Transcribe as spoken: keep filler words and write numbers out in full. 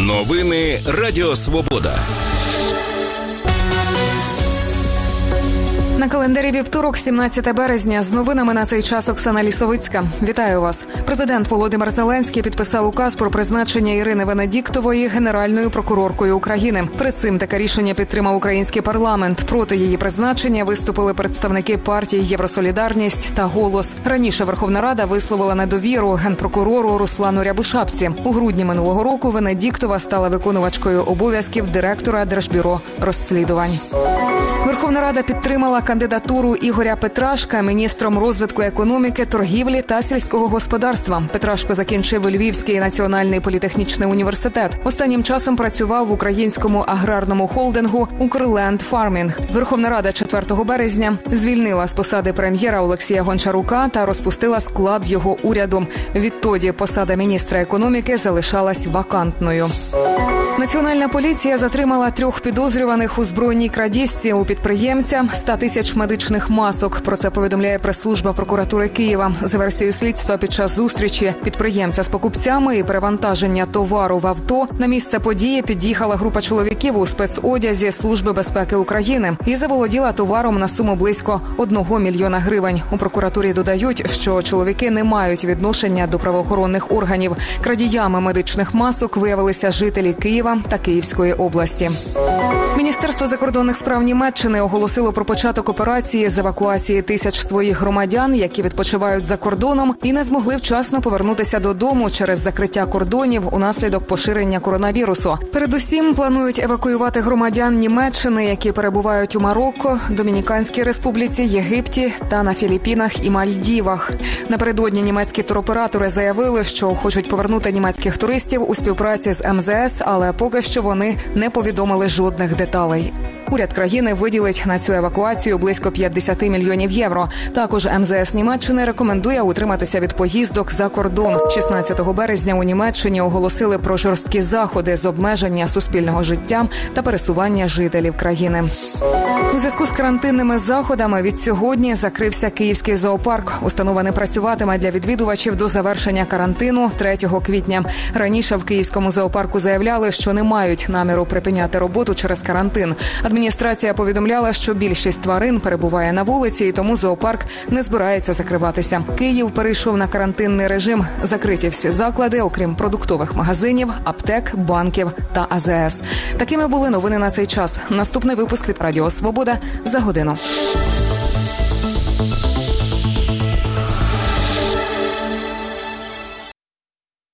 Новини Радіо Свобода. На календарі вівторок, сімнадцяте березня. З новинами на цей час Оксана Лісовицька. Вітаю вас. Президент Володимир Зеленський підписав указ про призначення Ірини Венедіктової Генеральною прокуроркою України. Перед цим таке рішення підтримав український парламент. Проти її призначення виступили представники партій «Євросолідарність» та «Голос». Раніше Верховна Рада висловила недовіру генпрокурору Руслану Рябушапці. У грудні минулого року Венедіктова стала виконувачкою обов'язків директора Держбюро розслідувань. Верховна Рада підтримала кандидатуру Ігоря Петрашка міністром розвитку економіки, торгівлі та сільського господарства. Петрашко закінчив Львівський національний політехнічний університет. Останнім часом працював в українському аграрному холдингу «Укрленд Фармінг». Верховна Рада четвертого березня звільнила з посади прем'єра Олексія Гончарука та розпустила склад його уряду. Відтоді посада міністра економіки залишалась вакантною. Національна поліція затримала трьох підозрюваних у збройній крадіжці у підприємця ста тисяч медичних масок. Про це повідомляє прес-служба прокуратури Києва. За версією слідства, під час зустрічі підприємця з покупцями і перевантаження товару в авто на місце події під'їхала група чоловіків у спецодязі Служби безпеки України і заволоділа товаром на суму близько одного мільйона гривень. У прокуратурі додають, що чоловіки не мають відношення до правоохоронних органів. Крадіями медичних масок виявилися жителі Києва та Київської області. Міністерство закордонних справ Німеччини оголосило про початок операції з евакуації тисяч своїх громадян, які відпочивають за кордоном і не змогли вчасно повернутися додому через закриття кордонів унаслідок поширення коронавірусу. Передусім планують евакуювати громадян Німеччини, які перебувають у Марокко, Домініканській Республіці, Єгипті та на Філіппінах і Мальдівах. Напередодні німецькі туроператори заявили, що хочуть повернути німецьких туристів у співпраці з ем зе ес, але поки що вони не повідомили жодних деталей. Уряд країни виділить на цю евакуацію близько п'ятдесят мільйонів євро. Також ем зе ес Німеччини рекомендує утриматися від поїздок за кордон. шістнадцятого березня у Німеччині оголосили про жорсткі заходи з обмеження суспільного життя та пересування жителів країни. У зв'язку з карантинними заходами від сьогодні закрився Київський зоопарк. Установа не працюватиме для відвідувачів до завершення карантину третього квітня. Раніше в Київському зоопарку заявляли, що не мають наміру припиняти роботу через карантин. Адміністрація повідомляла, що більшість тварин перебуває на вулиці, і тому зоопарк не збирається закриватися. Київ перейшов на карантинний режим. Закриті всі заклади, окрім продуктових магазинів, аптек, банків та а зе ес. Такими були новини на цей час. Наступний випуск від Радіо Свобода за годину.